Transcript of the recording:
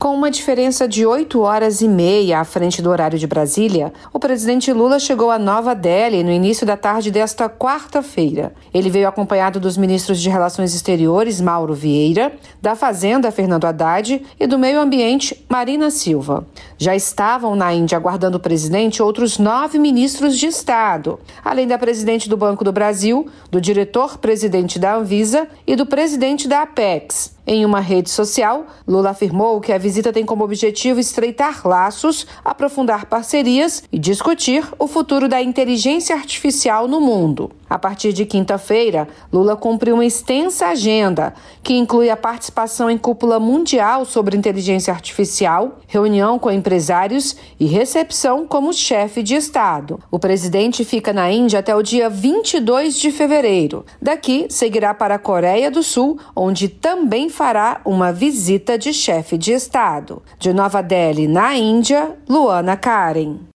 Com uma diferença de 8h30 à frente do horário de Brasília, o presidente Lula chegou a Nova Delhi no início da tarde desta quarta-feira. Ele veio acompanhado dos ministros de Relações Exteriores, Mauro Vieira, da Fazenda, Fernando Haddad, e do Meio Ambiente, Marina Silva. Já estavam na Índia aguardando o presidente outros 9 ministros de Estado, além da presidente do Banco do Brasil, do diretor-presidente da Anvisa e do presidente da Apex. Em uma rede social, Lula afirmou que a visita tem como objetivo estreitar laços, aprofundar parcerias e discutir o futuro da inteligência artificial no mundo. A partir de quinta-feira, Lula cumpriu uma extensa agenda, que inclui a participação em cúpula mundial sobre inteligência artificial, reunião com empresários e recepção como chefe de Estado. O presidente fica na Índia até o dia 22 de fevereiro. Daqui, seguirá para a Coreia do Sul, onde também fará uma visita de chefe de Estado. De Nova Delhi, na Índia, Luana Karen.